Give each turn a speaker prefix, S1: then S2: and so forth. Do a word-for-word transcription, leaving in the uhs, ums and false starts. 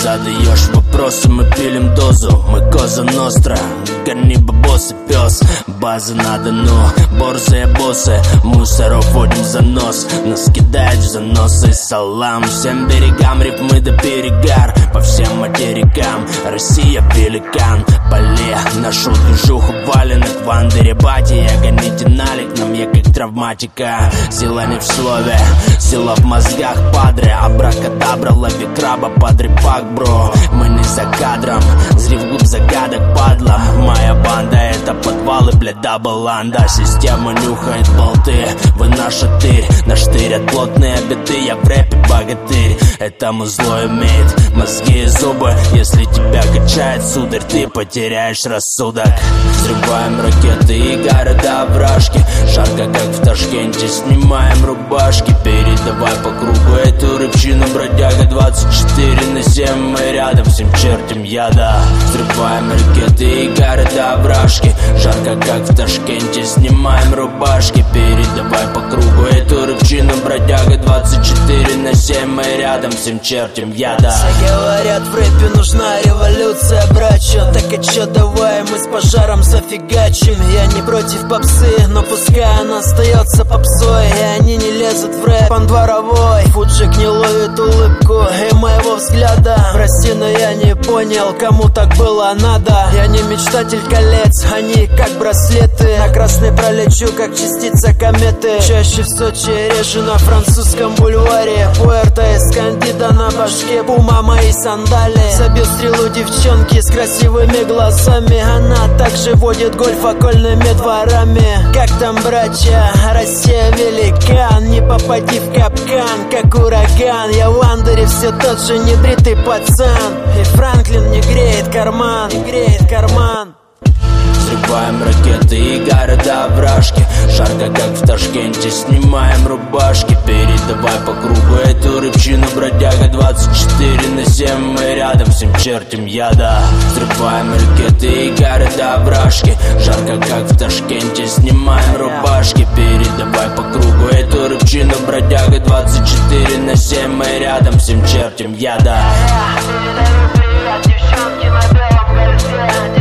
S1: задаешь вопросы, мы пилим дозу. Мы Коза Ностра, гони бабосы, пес. База на Дону, борзые боссы. Мусоров водим за нос, нас кидают в заносы. Салам всем берегам, рифмы до перегар. По всем материкам, Россия великан. Поле, нашу движуху валенок. В андеребате, я гоните налик. Нам я как травматика. Сила не в слове, сила в мозгах, падре. Абракадабра, лови краба под репак, бро. Мы не за кадром, зри вглубь загадок, падла. Моя банда это подвалы, блядь, дабланда. Система нюхает болты, вы наша тырь. Наш тырят плотные биты, я в рэпе богатырь. Это музло имеет мозги и зубы. Если тебя качает, сударь, ты потеряешь рассудок. Взрываем ракеты и города вражки. Жарко, как в Ташкенте, снимаем рубашки. Передавай по кругу эту рыбчину, бродяга. Двадцать четыре на семь, мы рядом, всем чертям яда. Взрываем ракеты и города вражки. Жарко, как в Ташкенте, снимаем рубашки. Передавай по кругу эту рыбчину, бродяга. Двадцать четыре на семь, мы рядом, всем чертям яда.
S2: Все говорят, в рэпе нужна революция, братья. Так и чё, давай мы с пожаром зафигачим. Я не против попсы, но пускай она остается попсой. И они не лезут в рэп, он дворовой. Фуджик не ловит улыбку и моего взгляда. Прости, но я не понял, кому так было надо. Я не мечтатель колец, они как браслеты. На красный пролечу, как частица кометы. Чаще в Сочи, реже на французском бульваре. Пуэрто Эскандида на башке, пума мои сандали. Забил стрелу девчонки с красивыми глазами. Она также водит гольф окольными дворами. Как там, братья, Россия великан. Не попади в капкан, как ураган. Я в андере все тот же небритый пацан. И Франклин не греет карман, не греет карман.
S1: Взрываем ракеты и города вражки. Жарко, как в Ташкенте, снимаем рубашки. Передавай по кругу эту рыбчину, бродяга. Двадцать четыре на семь, мы рядом, всем чертям яда. Взрываем ракеты и города вражки. Жарко, как в Ташкенте, снимаем рубашки. Передавай по кругу эту рыбчину, бродяга. Двадцать четыре на семь, мы рядом, всем чертям яда.
S2: Девчонки на белом кольце.